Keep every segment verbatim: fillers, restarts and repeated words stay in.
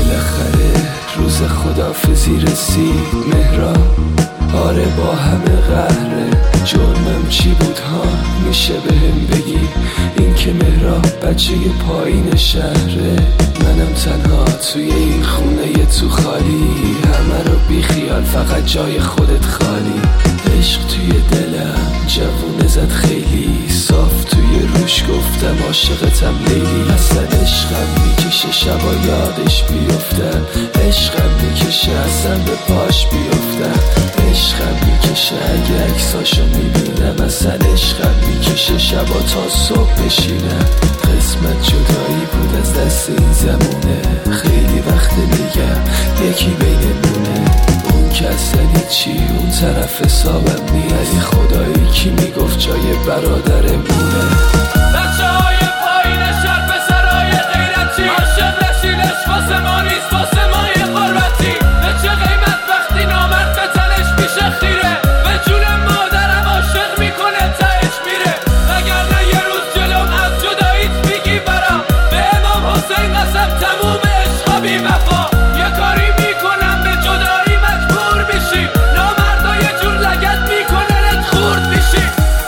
بالاخره روز خداحافظی رسید مهران، آره با همه قهره. جرمم چی بود ها میشه بهم بگی؟ این که مهران بچه پایین شهره، منم تنها توی این خونه تو خالی، همه رو بی خیال فقط جای خودت خالی. عشق توی دلم جوونه زد خیلی صاف، توی روش گفتم عاشقتم لیلی. اصلا عشقم میکشه شبا یادش بیفتم، عشقم میکشه اصلا به پاش بیفتم، عشقم میکشه اگه عکساشو میبینم، اصلا عشقم میکشه شبا تا صبح بشینم. قسمت جدایی بود از دست این زمونه، خیلی وقت میگم یکی بینمونه. اون که اصلا چی اون طرف حسابم نیازی، خدایی کی میگفت جای برادرمونه. بچه های پایین شهر پسرهای غیرتی، عاشق نشین عشق واسه ما نیست واسه ما یه قربتی. به چه قیمت وقتی نامرد به تنش میشه خیره، به جون مادرم عاشق میکنه تهش میره. وگرنه یه روز جلوم از جداییت میگی برام، به امام حسین قسم تموم عشقا بی وفا. یه کاری میکنم به جدایی مجبور میشی، نامردا یه جور لگت میکنه رد خورد میشی.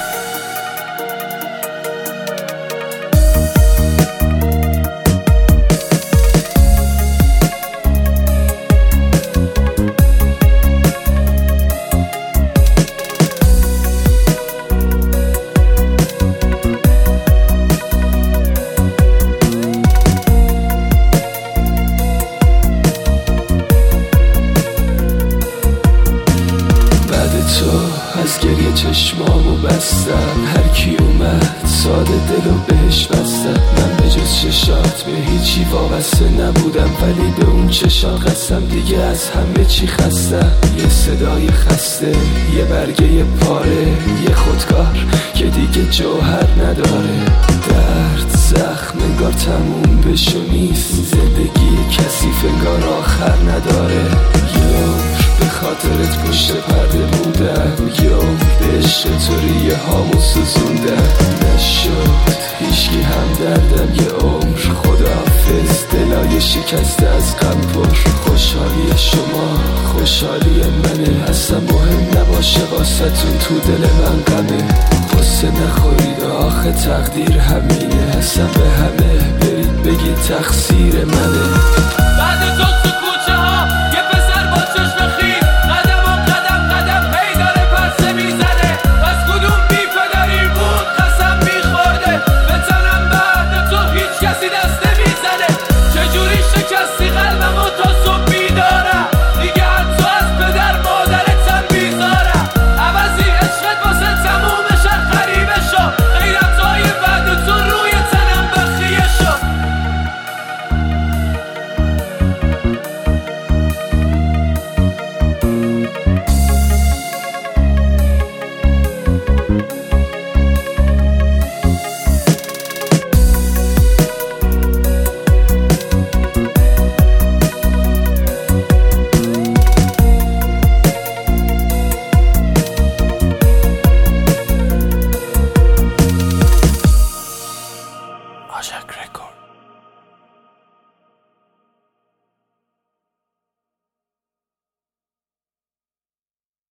از گریه چشمامو بستم، هر کی اومد ساده دلو بهش بستم. من به جز چشات به هیچی وابسته نبودم، ولی به اون چشات قسم دیگه از همه چی خستم. یه صدای خسته، یه برگه پاره، یه خودکار که دیگه جوهر نداره. درد زخم انگار تموم بشو نیست، زندگی کسی انگار آخر نداره. یه به خاطرت پشت پرده بودم، یه عمر به عشق تو ریه هامو سوزوندم. نشد هیچکی هم دردم، یه عمر خداحافظ دلای شکسته از غم پر. خوشحالی شما خوشحالی منه، اصلا مهم نباشه واسه‌تون تو دل من غمه. قصه نخورید آخه تقدیر همینه، اصلا به همه برید بگید تقصیر منه.